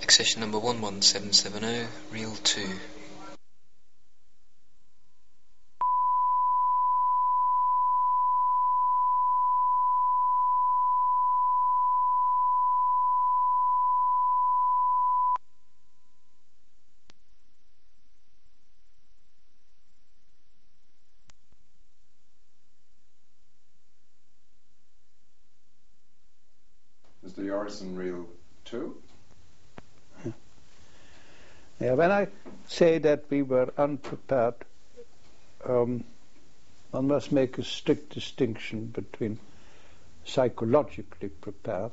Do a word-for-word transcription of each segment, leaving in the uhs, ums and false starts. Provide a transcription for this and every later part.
Accession number one one seven seven zero, reel two. Mister Jorrison, reel two. Yeah, when I say that we were unprepared, um, one must make a strict distinction between psychologically prepared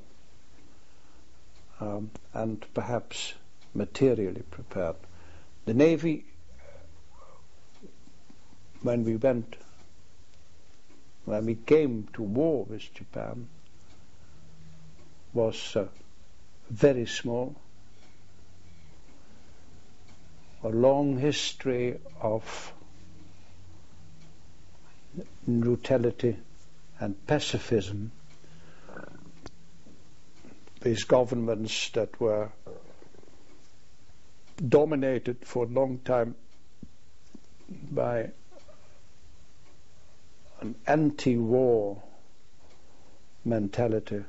um, and perhaps materially prepared. The Navy, when we went, when we came to war with Japan, was uh, very small. A long history of neutrality and pacifism with governments that were dominated for a long time by an anti-war mentality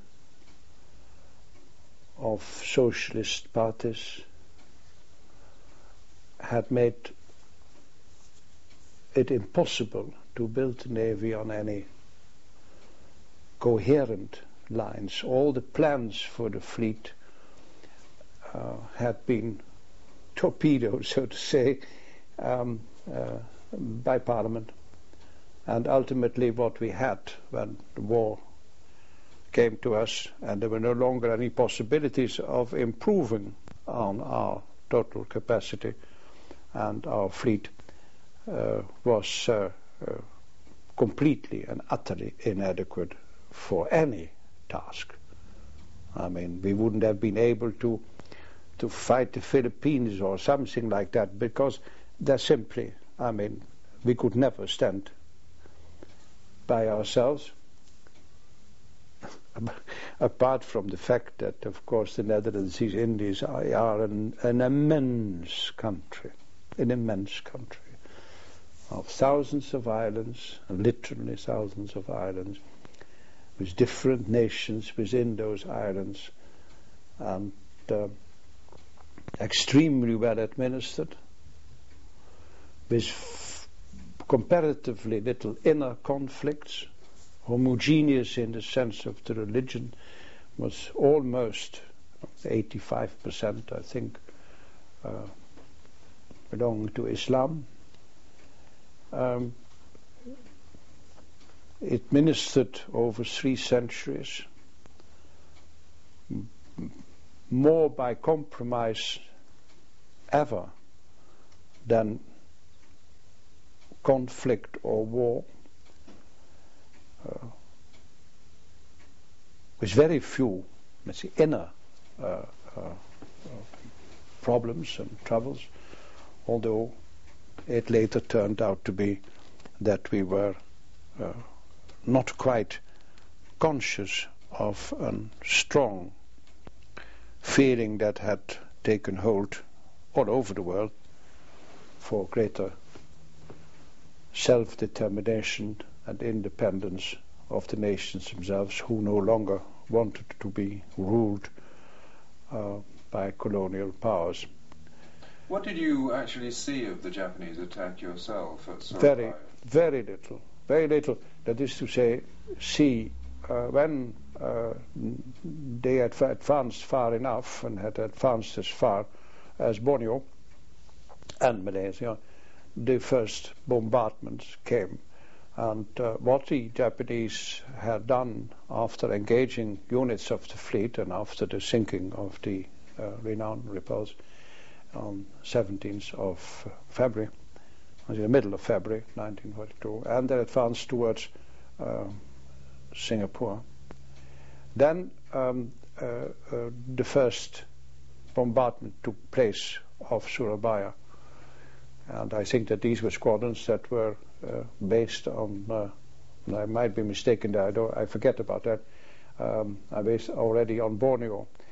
of socialist parties, had made it impossible to build a navy on any coherent lines. All the plans for the fleet uh, had been torpedoed, so to say, um, uh, by Parliament. And ultimately what we had when the war came to us and there were no longer any possibilities of improving on our total capacity and our fleet uh, was uh, uh, completely and utterly inadequate for any task. I mean, we wouldn't have been able to to fight the Philippines or something like that because they're simply, I mean, we could never stand by ourselves. Apart from the fact that, of course, the Netherlands, East Indies are, are an, an immense country, an immense country of thousands of islands, literally thousands of islands, with different nations within those islands, and uh, extremely well administered, with f- comparatively little inner conflicts, homogeneous in the sense of the religion was almost eighty-five percent, I think, uh, belonging to Islam. Um, it ministered over three centuries, m- more by compromise ever than conflict or war. Uh, with very few, let's say, inner uh, uh, uh, problems and troubles, although it later turned out to be that we were uh, not quite conscious of a strong feeling that had taken hold all over the world for greater self-determination and independence of the nations themselves, who no longer wanted to be ruled uh, by colonial powers. What did you actually see of the Japanese attack yourself at Surabaya? Very, very little, very little. That is to say, see, uh, when uh, they had advanced far enough and had advanced as far as Borneo and Malaysia, the first bombardments came. And uh, what the Japanese had done after engaging units of the fleet and after the sinking of the uh, renowned Repulse on seventeenth of February, in the middle of February nineteen forty-two, and they advanced towards uh, Singapore. Then um, uh, uh, the first bombardment took place of Surabaya. And I think that these were squadrons that were uh, based on, uh, and I might be mistaken there, I, don't, I forget about that, um, I based already on Borneo.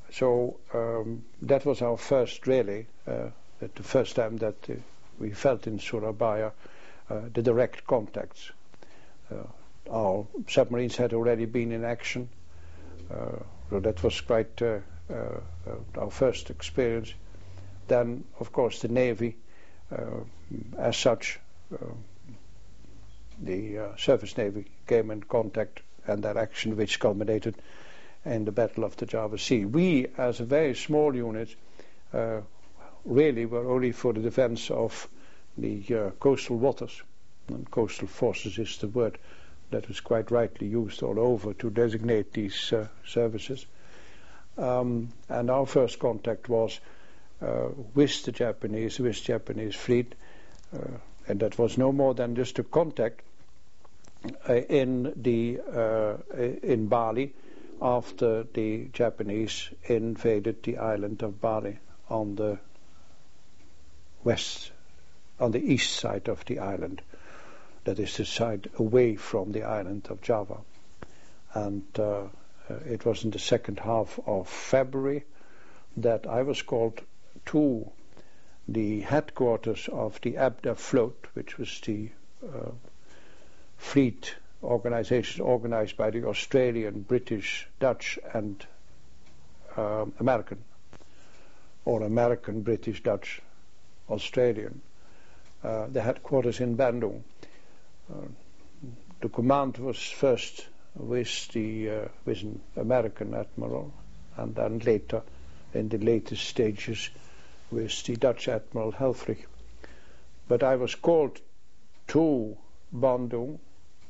so um, that was our first, really, uh, the first time that uh, we felt in Surabaya uh, the direct contacts. Uh, our submarines had already been in action, uh, so that was quite uh, uh, uh, our first experience. Then, of course, the Navy, uh, as such, uh, the uh, Surface Navy came in contact, and that action which culminated in the Battle of the Java Sea. We, as a very small unit, uh, really were only for the defense of the uh, coastal waters, and coastal forces is the word that is quite rightly used all over to designate these uh, services. Um, and our first contact was uh, with the Japanese, with Japanese fleet, uh, and that was no more than just a contact uh, in the uh, in Bali after the Japanese invaded the island of Bali on the west, on the east side of the island. That is the side away from the island of Java. And uh, uh, it was in the second half of February that I was called to the headquarters of the Abda Float, which was the uh, fleet organization organized by the Australian, British, Dutch and um, American, or American, British, Dutch, Australian. Uh, the headquarters in Bandung. Uh, the command was first with the uh, with an American admiral, and then later, in the latest stages, with the Dutch Admiral Helfrich. But I was called to Bandung.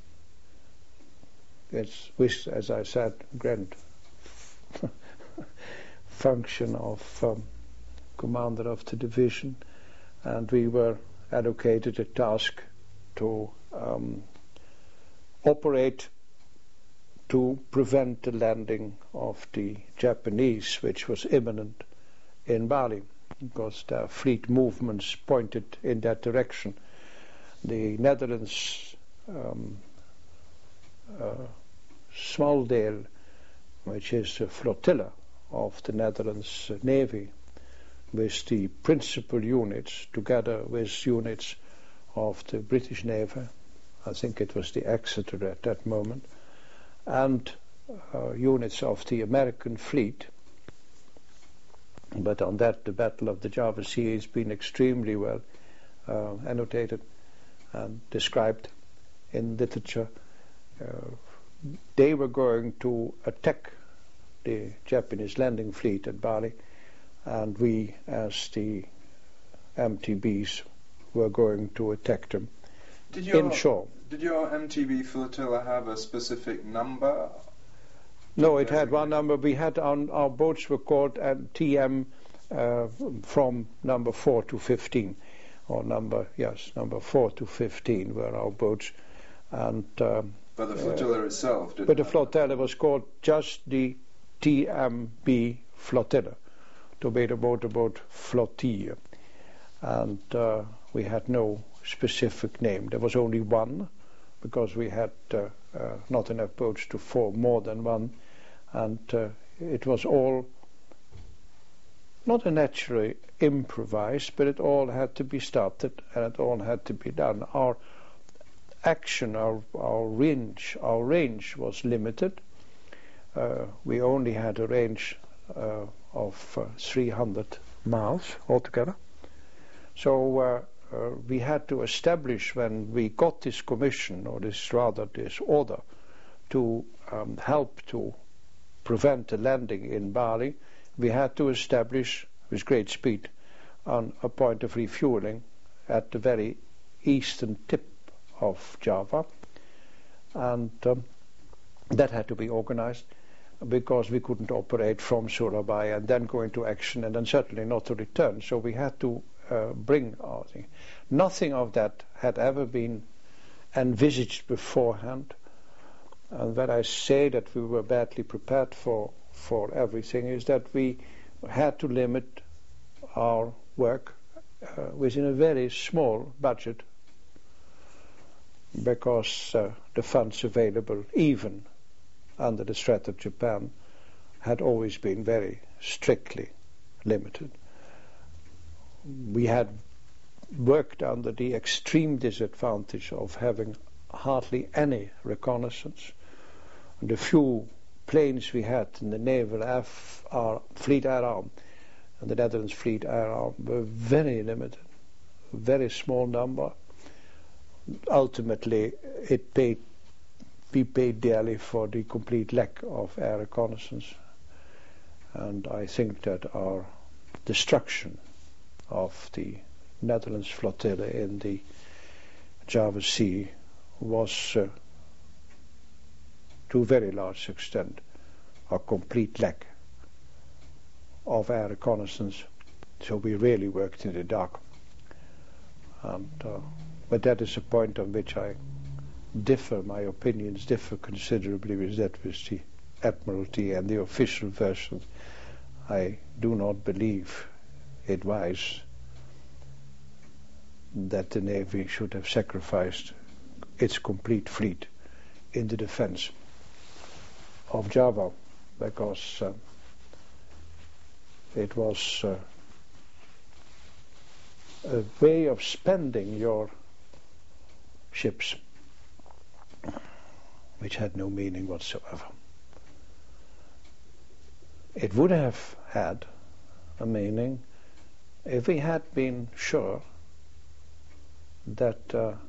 It's with, as I said, grand function of um, commander of the division, and we were allocated a task to um, operate to prevent the landing of the Japanese, which was imminent in Bali, because their fleet movements pointed in that direction. The Netherlands um, uh, Smaldeel, which is a flotilla of the Netherlands uh, Navy, with the principal units, together with units of the British Navy, I think it was the Exeter at that moment, and uh, units of the American fleet. But on that, the Battle of the Java Sea has been extremely well uh, annotated and described in literature. Uh, they were going to attack the Japanese landing fleet at Bali, and we, as the M T Bs, were going to attack them did your, inshore. Did your M T B flotilla have a specific number? No, it had one number. We had on our boats were called uh, T M uh, from number four to fifteen, or number yes, number four to fifteen were our boats, and. Um, but the flotilla uh, itself didn't. But the flotilla was called just the T M B flotilla, Torpedo Motorboat Flottille, and uh, we had no specific name. There was only one, because we had uh, uh, not enough boats to form more than one, and uh, it was all not naturally improvised, but it all had to be started and it all had to be done. Our action, our our range, our range was limited. Uh, we only had a range uh, of uh, three hundred miles altogether. So uh, uh, we had to establish, when we got this commission, or this rather this order, to um, help to prevent the landing in Bali, we had to establish with great speed on a point of refueling at the very eastern tip of Java, and um, that had to be organized, because we couldn't operate from Surabaya and then go into action and then certainly not to return. So we had to uh, bring our thing. Nothing of that had ever been envisaged beforehand. And when I say that we were badly prepared for, for everything, is that we had to limit our work uh, within a very small budget, because uh, the funds available, even under the threat of Japan, had always been very strictly limited. We had worked under the extreme disadvantage of having hardly any reconnaissance. And the few planes we had in the naval F, our fleet air arm and the Netherlands fleet air arm were very limited, very small number. Ultimately, it paid, we paid dearly for the complete lack of air reconnaissance. And I think that our destruction of the Netherlands flotilla in the Java Sea was uh, to a very large extent a complete lack of air reconnaissance. So we really worked in the dark. And, uh, but that is a point on which I differ, my opinions differ considerably with that with the Admiralty and the official version. I do not believe it wise that the Navy should have sacrificed its complete fleet in the defense of Java, because uh, it was uh, a way of spending your ships which had no meaning whatsoever. It would have had a meaning if we had been sure that uh,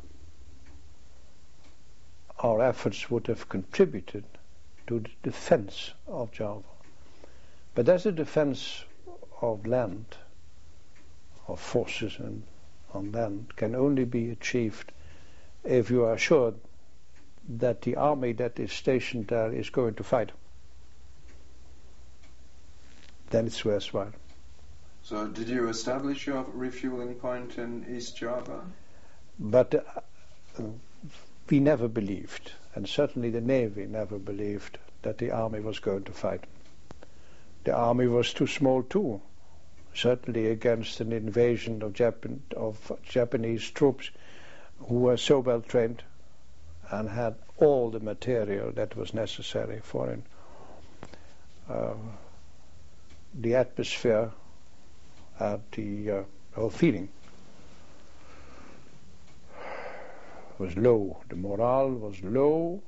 our efforts would have contributed to the defense of Java. But as a defense of land, of forces and on land, can only be achieved if you are sure that the army that is stationed there is going to fight. Then it's worthwhile. So did you establish your refueling point in East Java? But uh, we never believed, and certainly the Navy never believed, that the army was going to fight. The army was too small too, certainly against an invasion of, Japan, of Japanese troops who were so well trained and had all the material that was necessary for it. Uh, the atmosphere and the uh, whole feeling was low. The morale was low,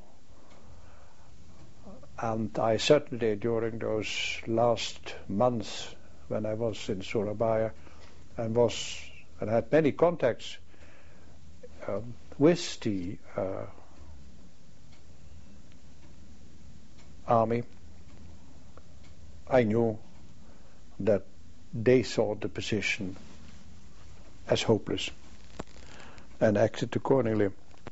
and I certainly, during those last months when I was in Surabaya and was and had many contacts um, with the uh, army, I knew that they saw the position as hopeless and acted accordingly.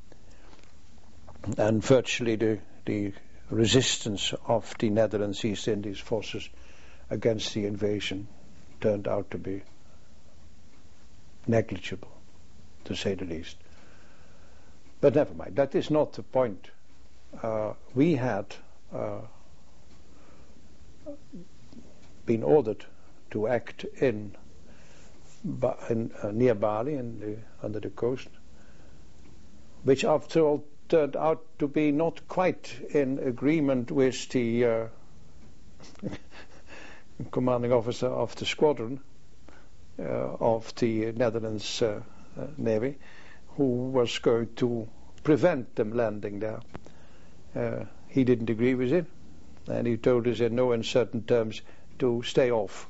And virtually the, the resistance of the Netherlands East Indies forces against the invasion turned out to be negligible, to say the least. But never mind, that is not the point. Uh, we had uh, been ordered to act in, ba in uh, near Bali, in the, under the coast, which after all turned out to be not quite in agreement with the uh, commanding officer of the squadron uh, of the Netherlands uh, uh, Navy, who was going to prevent them landing there. Uh, he didn't agree with it, and he told us in no uncertain terms to stay off.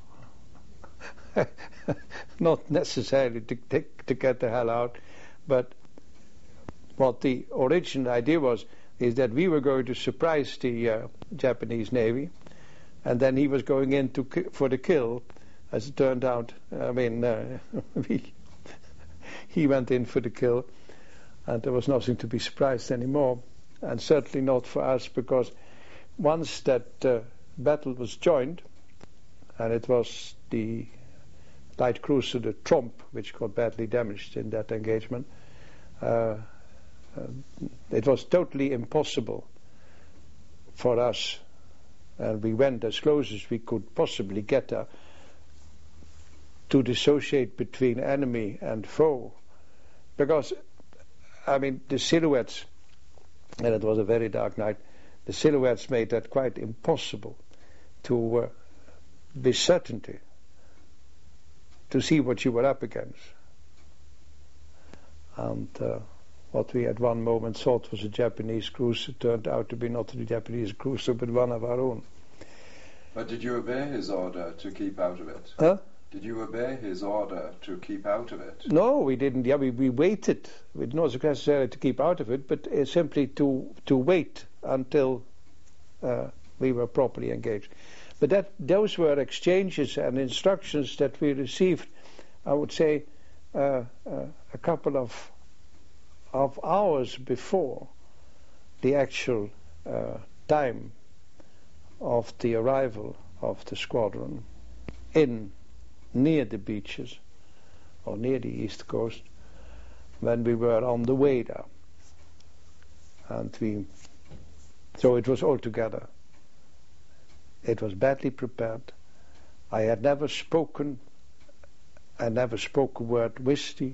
Not necessarily to, to, to get the hell out, but what the original idea was is that we were going to surprise the uh, Japanese Navy, and then he was going in to ki for the kill. As it turned out, I mean, uh, we, he went in for the kill, and there was nothing to be surprised anymore, and certainly not for us, because once that uh, battle was joined, and it was the light cruiser, the Tromp, which got badly damaged in that engagement, uh, uh, it was totally impossible for us, and we went as close as we could possibly get there, to dissociate between enemy and foe, because, I mean, the silhouettes, and it was a very dark night, the silhouettes made that quite impossible. to uh, be certainty, to see what you were up against. And uh, what we at one moment thought was a Japanese cruiser turned out to be not a Japanese cruiser, but one of our own. But did you obey his order to keep out of it? Huh? Did you obey his order to keep out of it? No, we didn't. Yeah, we, we waited. We did not necessarily to keep out of it, but uh, simply to to wait until uh, we were properly engaged. But that those were exchanges and instructions that we received, I would say, uh, uh, a couple of of hours before the actual uh, time of the arrival of the squadron in near the beaches or near the east coast, when we were on the way there. And we so it was all together. It was badly prepared. I had never spoken I never spoke a word with the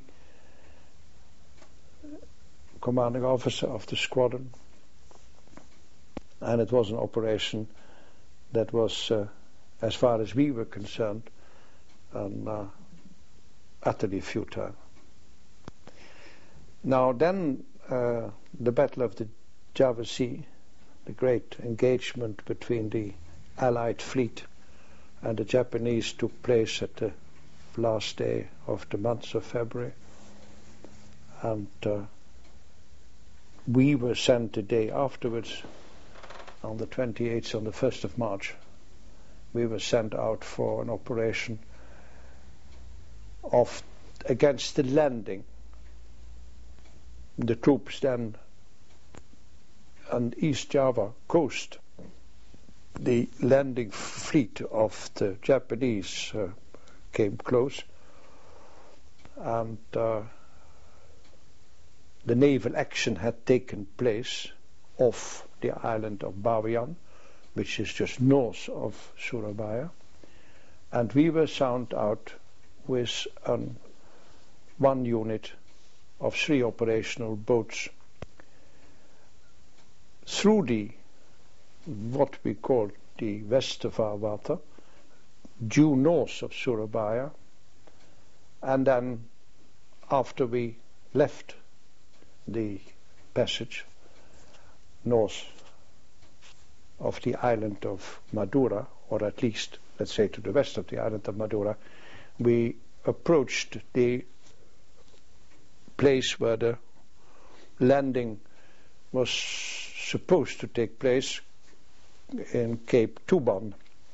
commanding officer of the squadron, and it was an operation that was, uh, as far as we were concerned, um, uh, utterly futile. Now then, uh, the Battle of the Java Sea, the great engagement between the Allied fleet and the Japanese, took place at the last day of the month of February, and uh, we were sent the day afterwards, on the twenty-eighth, on the first of March, we were sent out for an operation of against the landing. The troops then on East Java coast, the landing fleet of the Japanese uh, came close, and uh, the naval action had taken place off the island of Bawean, which is just north of Surabaya, and we were sent out with um, one unit of three operational boats through the what we call the Westervaarwater, due north of Surabaya, and then after we left the passage north of the island of Madura, or at least, let's say, to the west of the island of Madura, we approached the place where the landing was supposed to take place in Cape Tuban.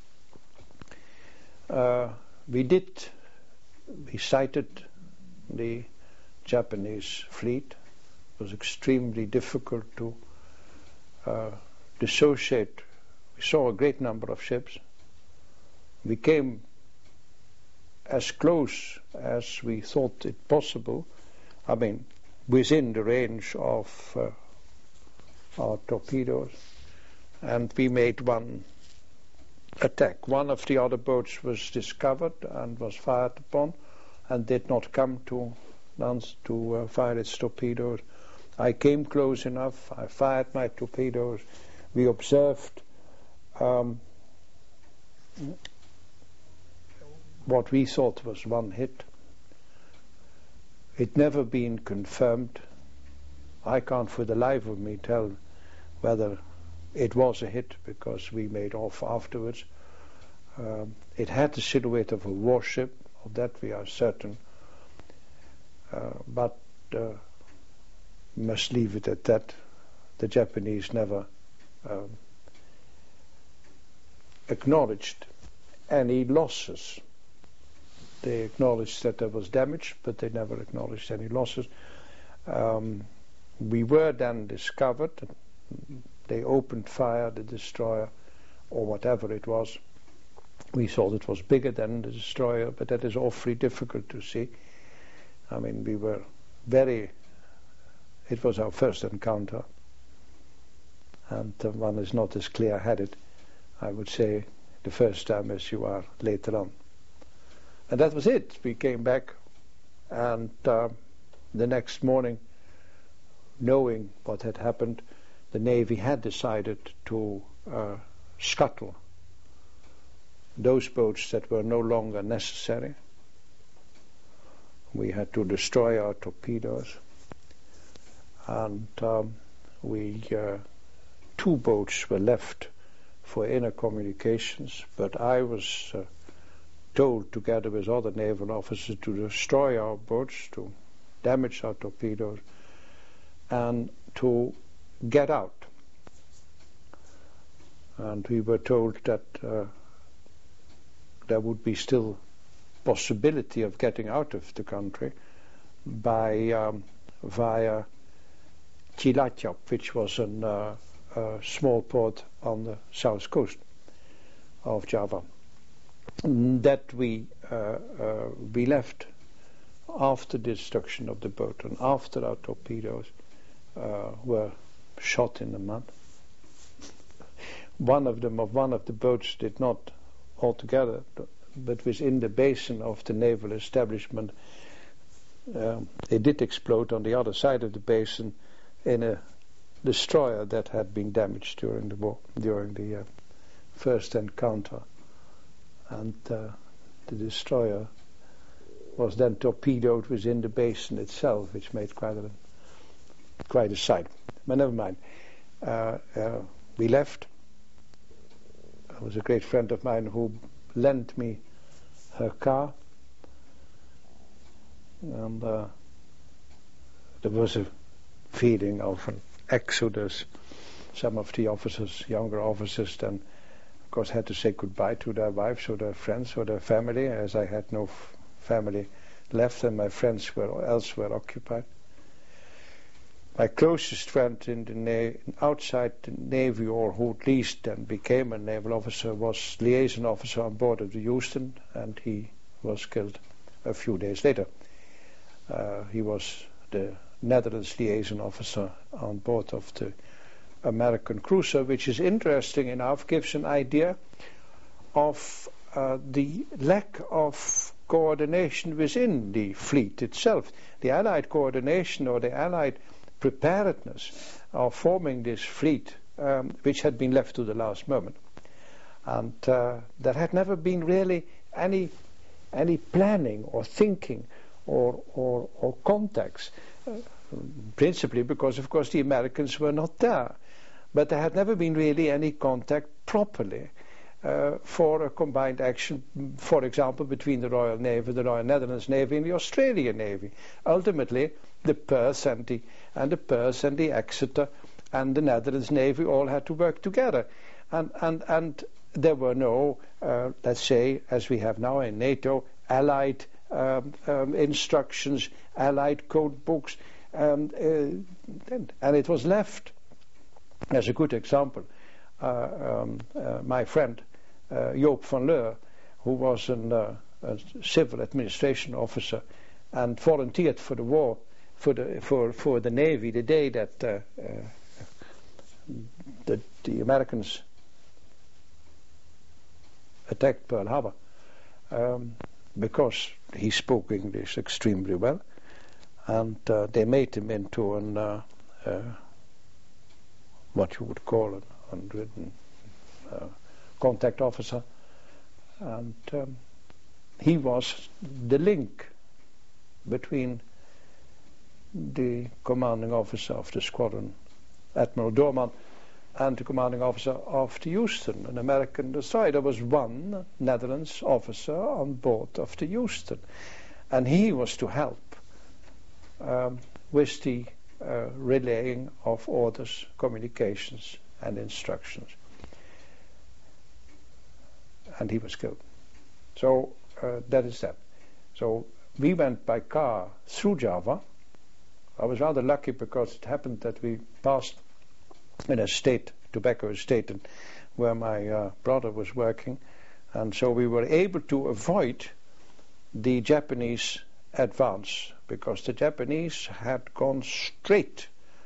Uh, we did, we sighted the Japanese fleet. It was extremely difficult to uh, dissociate. We saw a great number of ships. We came as close as we thought it possible, I mean, within the range of uh, our torpedoes, and we made one attack. One of the other boats was discovered and was fired upon, and did not come to Lance to uh, fire its torpedoes. I came close enough. I fired my torpedoes. We observed um, what we thought was one hit. It never been confirmed. I can't for the life of me tell whether it was a hit, because we made off afterwards. Um, it had the silhouette of a warship, of that we are certain, uh, but uh, must leave it at that. The Japanese never um, acknowledged any losses. They acknowledged that there was damage, but they never acknowledged any losses. Um, we were then discovered. They opened fire, the destroyer, or whatever it was. We thought it was bigger than the destroyer, but that is awfully difficult to see. I mean, we were very... It was our first encounter, and uh, one is not as clear-headed, I would say, the first time as you are later on. And that was it. We came back, and uh, the next morning, knowing what had happened, the Navy had decided to uh, scuttle those boats that were no longer necessary. We had to destroy our torpedoes, and um, we uh, two boats were left for inner communications, but I was uh, told, together with other naval officers, to destroy our boats, to damage our torpedoes, and to get out. And we were told that uh, there would be still possibility of getting out of the country by um, via Cilacap, which was an, uh, a small port on the south coast of Java. That we uh, uh, we left after the destruction of the boat and after our torpedoes uh, were shot in the mud. One of them, of one of the boats, did not altogether, but within the basin of the naval establishment, um, it did explode on the other side of the basin in a destroyer that had been damaged during the war, during the uh, first encounter. And uh, the destroyer was then torpedoed within the basin itself, which made quite a quite a sight. But never mind. Uh, uh, we left. There was a great friend of mine who lent me her car, and uh, there was a feeling of an exodus. Some of the officers, younger officers, then of course had to say goodbye to their wives or their friends or their family, as I had no f- family left and my friends were elsewhere occupied. My closest friend in the na- outside the Navy, or who at least then became a naval officer, was liaison officer on board of the Houston, and he was killed a few days later. Uh, he was the Netherlands liaison officer on board of the American cruiser, which is interesting enough, gives an idea of uh, the lack of coordination within the fleet itself. The Allied coordination or the Allied preparedness of forming this fleet, um, which had been left to the last moment. And uh, there had never been really any any planning or thinking or, or, or contacts, uh, principally because, of course, the Americans were not there. But there had never been really any contact properly uh, for a combined action, for example, between the Royal Navy, the Royal Netherlands Navy, and the Australian Navy. Ultimately, the Perth and the and the Perth and the Exeter and the Netherlands Navy all had to work together, and and and there were no, uh, let's say, as we have now in NATO, allied um, um, instructions, allied code books, um, uh, and it was left. As a good example, uh, um, uh, my friend uh, Joop van Leur, who was an, uh, a civil administration officer and volunteered for the war, for the for for the Navy, the day that uh, uh, the, the Americans attacked Pearl Harbor, um, because he spoke English extremely well, and uh, they made him into an uh, uh, what you would call an unwritten uh, contact officer, and um, he was the link between the commanding officer of the squadron, Admiral Doorman, and the commanding officer of the Houston, an American destroyer. There was one Netherlands officer on board of the Houston, and he was to help um, with the Uh, relaying of orders, communications, and instructions. And he was killed. So uh, that is that. So we went by car through Java. I was rather lucky because it happened that we passed in a state, tobacco estate, where my uh, brother was working, and so we were able to avoid the Japanese advance, because the Japanese had gone straight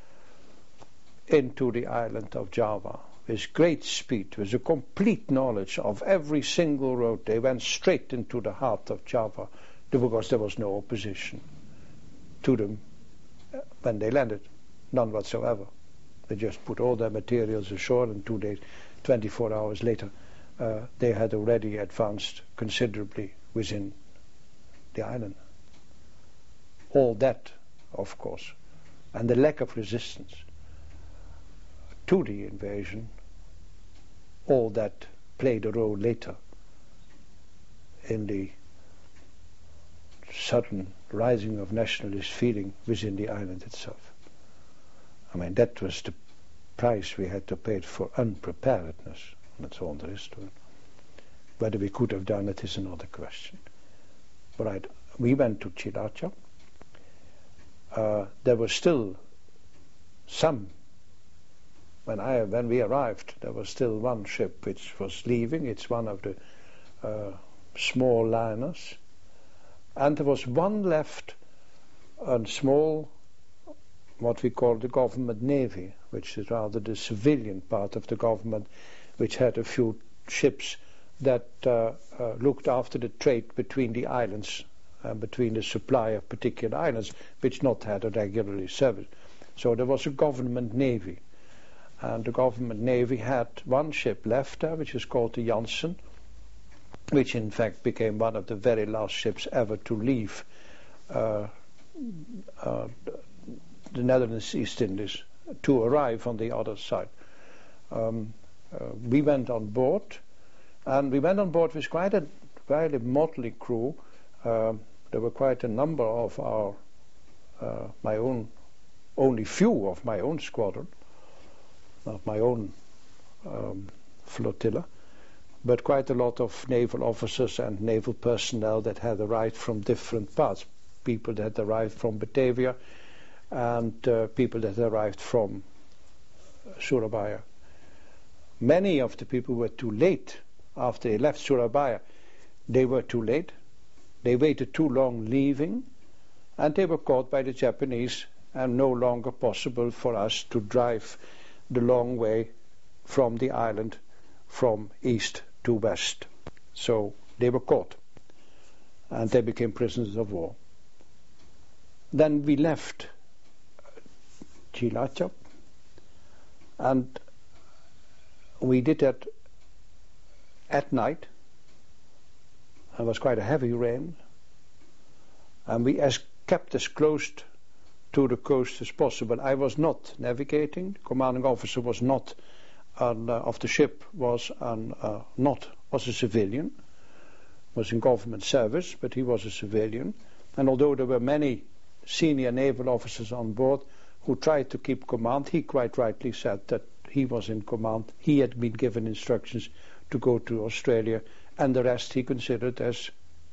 into the island of Java with great speed, with a complete knowledge of every single road. They went straight into the heart of Java because there was no opposition to them when they landed, none whatsoever. They just put all their materials ashore, and two days, twenty-four hours later, uh, they had already advanced considerably within the island. All that, of course, and the lack of resistance to the invasion, all that played a role later in the sudden rising of nationalist feeling within the island itself. I mean, that was the price we had to pay for unpreparedness. That's all there is to it. Whether we could have done it is another question. Right, we went to Cilacap. Uh, there was still some, when I when we arrived, there was still one ship which was leaving. It's one of the uh, small liners. And there was one left, a small, what we call the government navy, which is rather the civilian part of the government, which had a few ships that uh, uh, looked after the trade between the islands, uh, between the supply of particular islands, which not had a regularly service. So there was a government navy. And the government navy had one ship left there, which is called the Janssen, which in fact became one of the very last ships ever to leave uh, uh, the Netherlands East Indies to arrive on the other side. Um, uh, we went on board, and we went on board with quite a very motley crew. Uh, there were quite a number of our, uh, my own, only few of my own squadron, of my own um, flotilla, but quite a lot of naval officers and naval personnel that had arrived from different parts. People that arrived from Batavia and uh, people that arrived from Surabaya. Many of the people were too late after they left Surabaya. They were too late. They waited too long leaving, and they were caught by the Japanese, and no longer possible for us to drive the long way from the island from east to west. So they were caught, and they became prisoners of war. Then we left Cilacap, and we did that at night. It was quite a heavy rain, and we as kept as close to the coast as possible. I was not navigating. The commanding officer was not an, uh, of the ship was an, uh, not was a civilian, was in government service, but he was a civilian. And although there were many senior naval officers on board who tried to keep command, he quite rightly said that he was in command. He had been given instructions to go to Australia, and the rest he considered as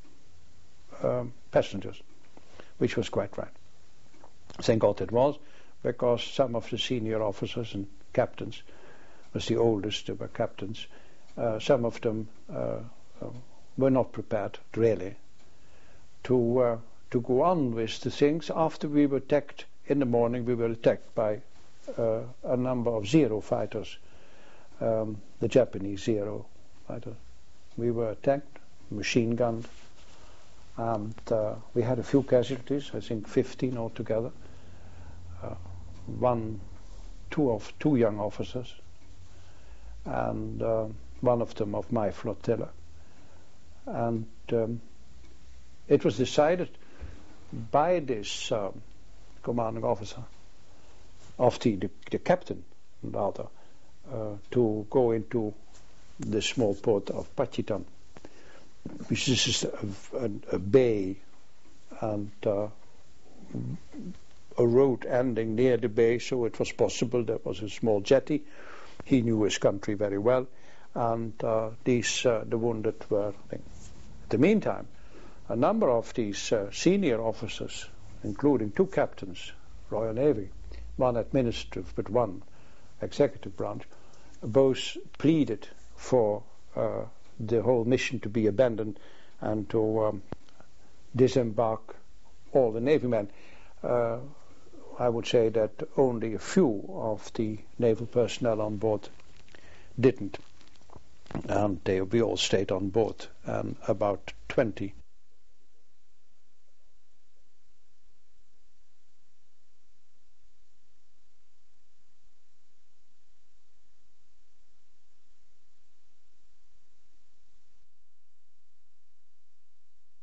um, passengers, which was quite right. Thank God it was, because some of the senior officers and captains, was the oldest, they were captains, uh, some of them uh, uh, were not prepared, really, to uh, to go on with the things. After we were attacked in the morning, we were attacked by uh, a number of Zero fighters, um, the Japanese Zero fighters. We were attacked, machine gunned, and uh, we had a few casualties, I think fifteen altogether. Uh, one, two of two young officers, and uh, one of them of my flotilla. And um, it was decided by this um, commanding officer, of the, the, the captain rather, uh, to go into the small port of Pacitan, which is just a, a, a bay and uh, a road ending near the bay, so it was possible. There was a small jetty. He knew his country very well, and uh, these uh, the wounded were. At the meantime, a number of these uh, senior officers, including two captains, Royal Navy, one administrative but one executive branch, both pleaded for uh, the whole mission to be abandoned and to um, disembark all the Navy men. Uh, I would say that only a few of the naval personnel on board didn't, and they we all stayed on board, and about twenty